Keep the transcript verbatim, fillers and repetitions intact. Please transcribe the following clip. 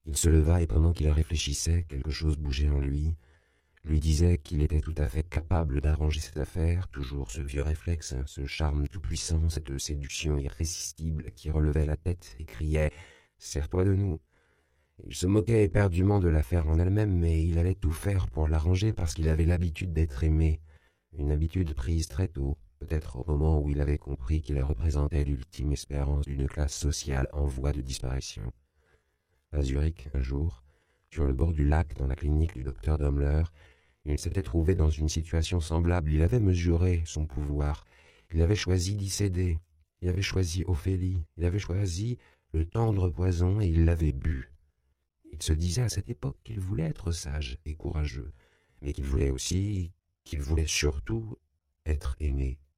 Il se leva et pendant qu'il réfléchissait, quelque chose bougeait en lui, lui disait qu'il était tout à fait capable d'arranger cette affaire, toujours ce vieux réflexe, ce charme tout-puissant, cette séduction irrésistible qui relevait la tête et criait « Sers-toi de nous !» Il se moquait éperdument de l'affaire en elle-même, mais il allait tout faire pour l'arranger parce qu'il avait l'habitude d'être aimé, une habitude prise très tôt, peut-être au moment où il avait compris qu'il représentait l'ultime espérance d'une classe sociale en voie de disparition. À Zurich, un jour, sur le bord du lac dans la clinique du docteur Dammler, il s'était trouvé dans une situation semblable. Il avait mesuré son pouvoir. Il avait choisi d'y céder. Il avait choisi Ophélie. Il avait choisi le tendre poison et il l'avait bu. Il se disait à cette époque qu'il voulait être sage et courageux, mais qu'il voulait aussi, qu'il voulait surtout être aimé.